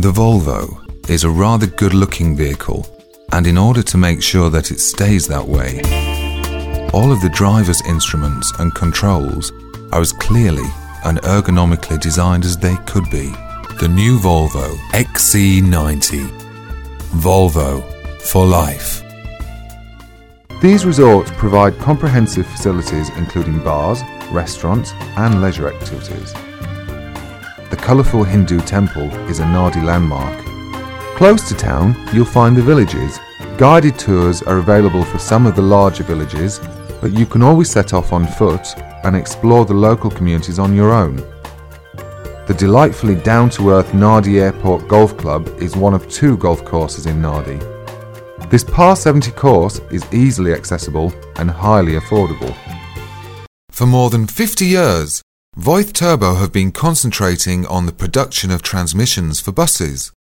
The Volvo is a rather good-looking vehicle, and in order to make sure that it stays that way, all of the driver's instruments and controls are as clearly and ergonomically designed as they could be. The new Volvo XC90. Volvo for life. These resorts provide comprehensive facilities including bars, restaurants and leisure activities. The colourful Hindu temple is a Nadi landmark. Close to town, you'll find the villages. Guided tours are available for some of the larger villages, but you can always set off on foot and explore the local communities on your own. The delightfully down-to-earth Nadi Airport Golf Club is one of 2 golf courses in Nadi. This Par 70 course is easily accessible and highly affordable. For more than 50 years, Voith Turbo have been concentrating on the production of transmissions for buses.